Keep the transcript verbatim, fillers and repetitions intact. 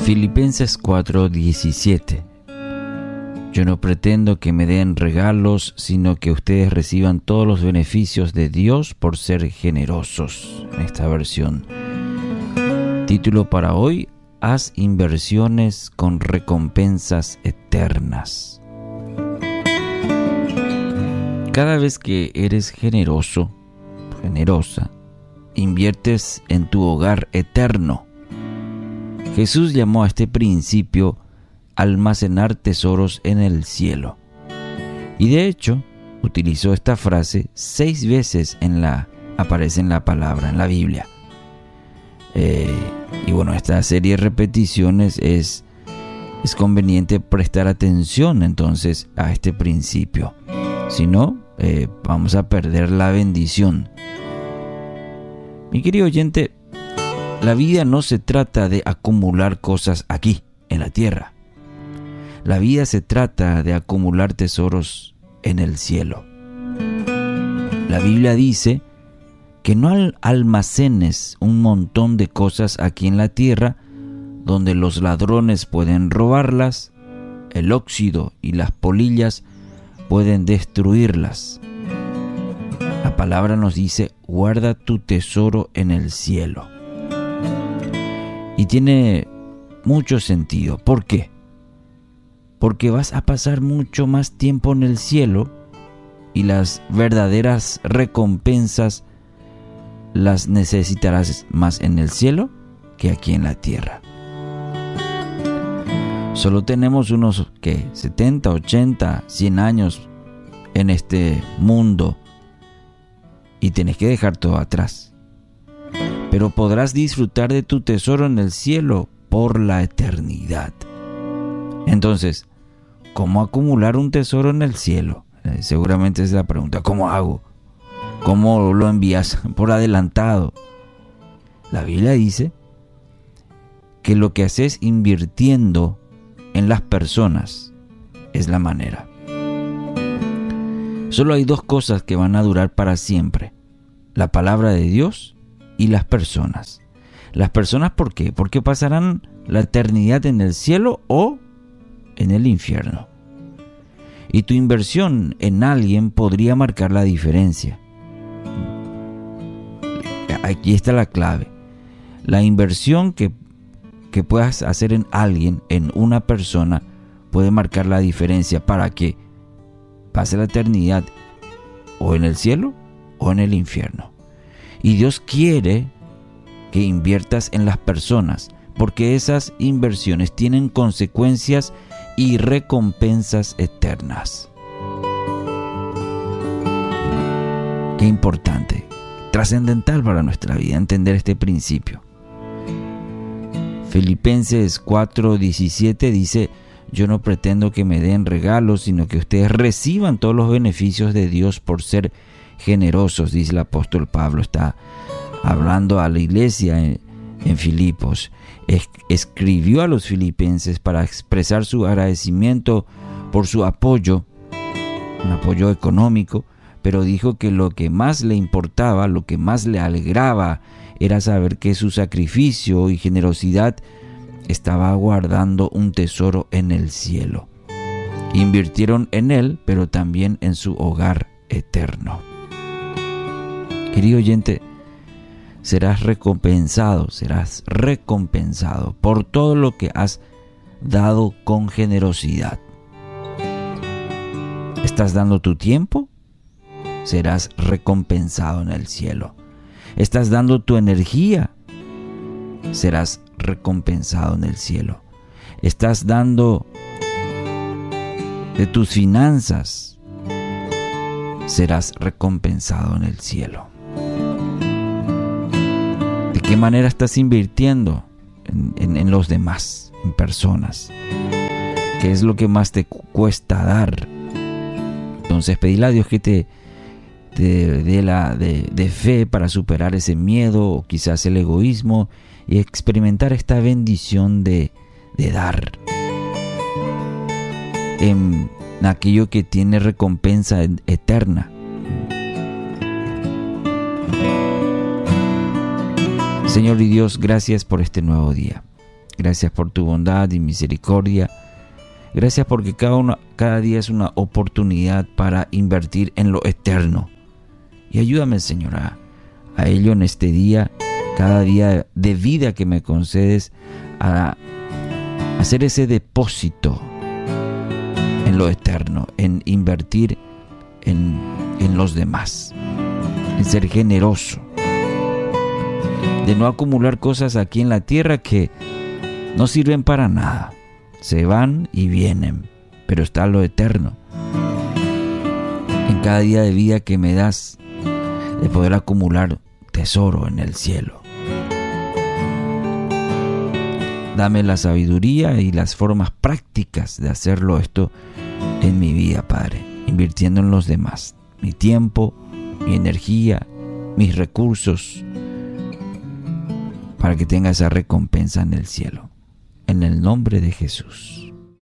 Filipenses cuatro diecisiete. Yo no pretendo que me den regalos, sino que ustedes reciban todos los beneficios de Dios por ser generosos. En esta versión. Título para hoy: haz inversiones con recompensas eternas. Cada vez que eres generoso, generosa, inviertes en tu hogar eterno. Jesús llamó a este principio almacenar tesoros en el cielo. Y de hecho, utilizó esta frase seis veces en la, aparece en la palabra, en la Biblia. Eh, y bueno, esta serie de repeticiones es, es conveniente prestar atención entonces a este principio. Si no, eh, vamos a perder la bendición. Mi querido oyente, la vida no se trata de acumular cosas aquí, en la tierra. La vida se trata de acumular tesoros en el cielo. La Biblia dice que no almacenes un montón de cosas aquí en la tierra donde los ladrones pueden robarlas, el óxido y las polillas pueden destruirlas. La palabra nos dice: guarda tu tesoro en el cielo. Y tiene mucho sentido. ¿Por qué? Porque vas a pasar mucho más tiempo en el cielo y las verdaderas recompensas las necesitarás más en el cielo que aquí en la tierra. Solo tenemos unos, ¿qué? setenta, ochenta, cien años en este mundo y tienes que dejar todo atrás. Pero podrás disfrutar de tu tesoro en el cielo por la eternidad. Entonces, ¿cómo acumular un tesoro en el cielo? Eh, seguramente es la pregunta. ¿Cómo hago? ¿Cómo lo envías por adelantado? La Biblia dice que lo que haces invirtiendo en las personas es la manera. Solo hay dos cosas que van a durar para siempre: la palabra de Dios y las personas. Las personas, ¿por qué? Porque pasarán la eternidad en el cielo o en el infierno. Y tu inversión en alguien podría marcar la diferencia. Aquí está la clave. La inversión que, que puedas hacer en alguien, en una persona, puede marcar la diferencia para que pase la eternidad o en el cielo o en el infierno. Y Dios quiere que inviertas en las personas, porque esas inversiones tienen consecuencias y recompensas eternas. Qué importante, trascendental para nuestra vida entender este principio. Filipenses cuatro diecisiete dice: yo no pretendo que me den regalos, sino que ustedes reciban todos los beneficios de Dios por ser generosos, dice el apóstol Pablo. Está hablando a la iglesia en, en Filipos. Es, escribió a los filipenses para expresar su agradecimiento por su apoyo, un apoyo económico, pero dijo que lo que más le importaba, lo que más le alegraba, era saber que su sacrificio y generosidad estaba guardando un tesoro en el cielo. Invirtieron en él, pero también en su hogar eterno. Querido oyente, serás recompensado, serás recompensado por todo lo que has dado con generosidad. ¿Estás dando tu tiempo? Serás recompensado en el cielo. ¿Estás dando tu energía? Serás recompensado en el cielo. ¿Estás dando de tus finanzas? Serás recompensado en el cielo. ¿De qué manera estás invirtiendo en, en, en los demás, en personas? ¿Qué es lo que más te cuesta dar? Entonces, pedirle a Dios que te dé de, la de, de fe para superar ese miedo o quizás el egoísmo y experimentar esta bendición de, de dar en aquello que tiene recompensa eterna. Señor y Dios, gracias por este nuevo día. Gracias por tu bondad y misericordia. Gracias porque cada, uno, cada día es una oportunidad para invertir en lo eterno. Y ayúdame, Señor, a, a ello en este día, cada día de vida que me concedes, a hacer ese depósito en lo eterno, en invertir en, en los demás, en ser generoso, de no acumular cosas aquí en la tierra que no sirven para nada, se van y vienen, pero está lo eterno. En cada día de vida que me das, de poder acumular tesoro en el cielo. Dame la sabiduría y las formas prácticas de hacerlo esto en mi vida, Padre, invirtiendo en los demás, mi tiempo, mi energía, mis recursos, para que tenga esa recompensa en el cielo. En el nombre de Jesús.